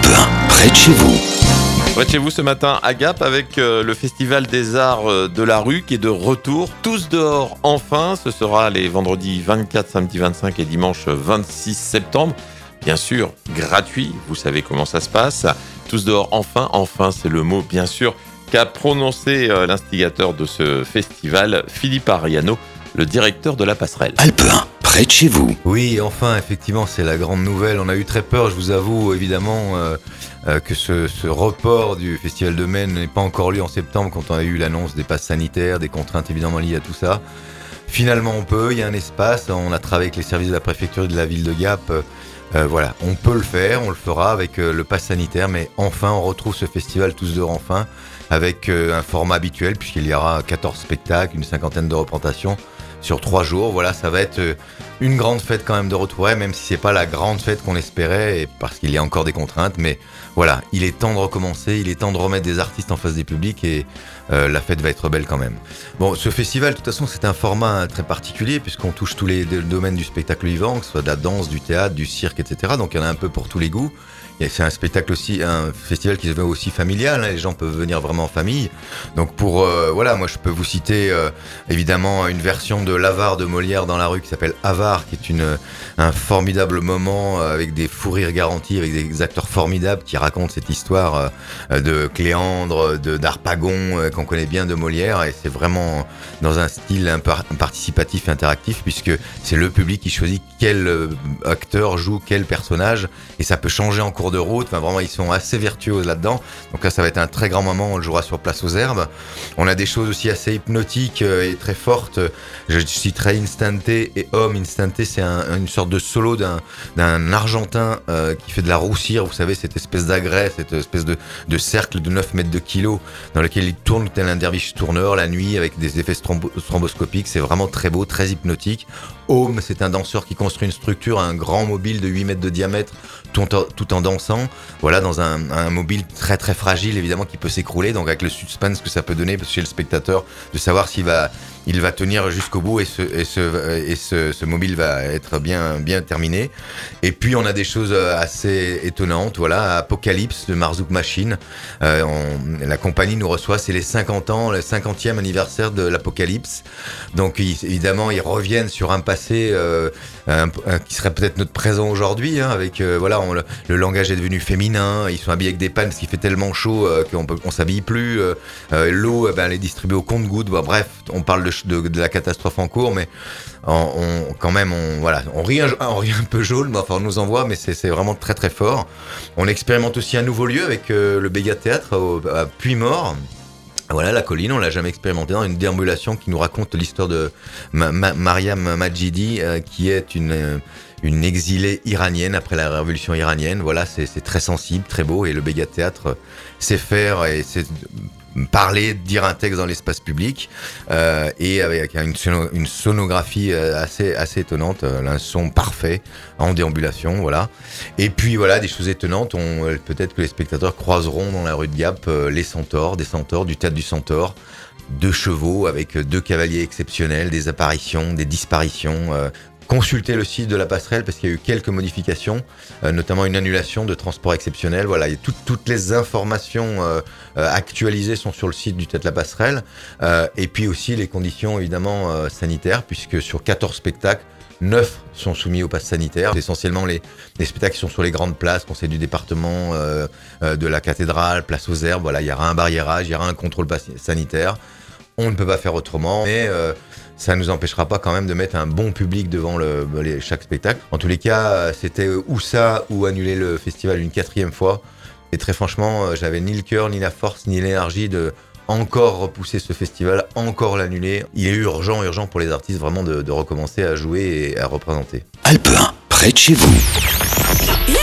Alpe 1, près de chez vous. Près de chez vous ce matin à Gap avec le Festival des Arts de la Rue qui est de retour. Tous dehors enfin, ce sera les vendredis 24, samedi 25 et dimanche 26 septembre. Bien sûr, gratuit, vous savez comment ça se passe. Tous dehors enfin, enfin c'est le mot bien sûr qu'a prononcé l'instigateur de ce festival, Philippe Ariano, le directeur de la passerelle. Alpe 1, près de chez vous. Oui, enfin, effectivement, c'est la grande nouvelle. On a eu très peur, je vous avoue, évidemment, que ce report du Festival de Maine n'ait pas encore lieu en septembre quand on a eu l'annonce des passes sanitaires, des contraintes évidemment liées à tout ça. Finalement, on peut, il y a un espace, on a travaillé avec les services de la préfecture et de la ville de Gap. Voilà, on peut le faire, on le fera avec le pass sanitaire, mais enfin, on retrouve ce festival Tous dehors enfin, avec un format habituel, puisqu'il y aura 14 spectacles, une 50aine de représentations sur 3 jours. Voilà, ça va être une grande fête quand même de retour, même si c'est pas la grande fête qu'on espérait, et parce qu'il y a encore des contraintes, mais voilà, il est temps de recommencer, il est temps de remettre des artistes en face des publics, et la fête va être belle quand même. Bon, ce festival, de toute façon, c'est un format très particulier, puisqu'on touche tous les domaines du spectacle vivant, que ce soit de la danse, du théâtre, du cirque, etc. Donc il y en a un peu pour tous les goûts. Et c'est un spectacle aussi, un festival qui se veut aussi familial, hein, les gens peuvent venir vraiment en famille. Donc voilà, moi je peux vous citer évidemment une version de l'Avare de Molière dans la rue qui s'appelle Avare, qui est un formidable moment avec des fous rires garantis, avec des acteurs formidables qui racontent cette histoire de Cléandre, d'Harpagon, qu'on connaît bien de Molière, et c'est vraiment dans un style un peu participatif et interactif, puisque c'est le public qui choisit quel acteur joue quel personnage, et ça peut changer en cours de route. Enfin, vraiment, ils sont assez virtuoses là-dedans. Donc là, ça va être un très grand moment. On le jouera sur Place aux Herbes. On a des choses aussi assez hypnotiques et très fortes. Je citerai Instante et Homme. Instante, c'est une sorte de solo d'un Argentin qui fait de la roussire. Vous savez, cette espèce d'agrès, cette espèce de cercle de 9 mètres de kilo dans lequel il tourne tel un derviche tourneur la nuit avec des effets stromboscopiques. C'est vraiment très beau, très hypnotique. Home, c'est un danseur qui construit une structure, un grand mobile de 8 mètres de diamètre, tout en dansant, voilà, dans un mobile très très fragile, évidemment, qui peut s'écrouler, donc avec le suspense que ça peut donner chez le spectateur, de savoir s'il va tenir jusqu'au bout, et ce mobile va être bien terminé. Et puis on a des choses assez étonnantes, voilà, Apocalypse de Marzouk Machine, la compagnie nous reçoit, c'est les 50 ans, le 50e anniversaire de l'Apocalypse, donc évidemment ils reviennent sur un passé qui serait peut-être notre présent aujourd'hui, hein, avec voilà, le langage est devenu féminin, ils sont habillés avec des pannes parce qu'il fait tellement chaud qu'on s'habille plus, l'eau elle est distribuée au compte-gouttes, bref, on parle de la catastrophe en cours, mais quand même on rit un peu jaune, mais enfin on nous envoie, mais c'est vraiment très très fort. On expérimente aussi un nouveau lieu avec le Béga Théâtre à Puymaure. Voilà, la colline, on l'a jamais expérimenté, dans une déambulation qui nous raconte l'histoire de Mariam Majidi, qui est une exilée iranienne après la révolution iranienne. Voilà, c'est très sensible, très beau, et le Béga Théâtre sait faire, et c'est parler, dire un texte dans l'espace public, et avec une sonographie assez étonnante, un son parfait en déambulation, voilà. Et puis voilà, des choses étonnantes, peut-être que les spectateurs croiseront dans la rue de Gap des centaures du théâtre du Centaure, 2 chevaux avec 2 cavaliers exceptionnels, des apparitions, des disparitions. Consultez le site de la passerelle parce qu'il y a eu quelques modifications, notamment une annulation de transport exceptionnel. Voilà, et toutes les informations actualisées sont sur le site du Théâtre La Passerelle, et puis aussi les conditions évidemment sanitaires, puisque sur 14 spectacles, 9 sont soumis au pass sanitaire. C'est essentiellement les spectacles qui sont sur les grandes places, conseil du département, de la cathédrale, place aux Herbes. Voilà, il y aura un barriérage, il y aura un contrôle sanitaire. On ne peut pas faire autrement, mais ça ne nous empêchera pas quand même de mettre un bon public devant chaque spectacle. En tous les cas, c'était ou ça, ou annuler le festival une 4e fois. Et très franchement, j'avais ni le cœur, ni la force, ni l'énergie de encore repousser ce festival, encore l'annuler. Il est urgent pour les artistes vraiment de recommencer à jouer et à représenter. Alpe 1, près de chez vous.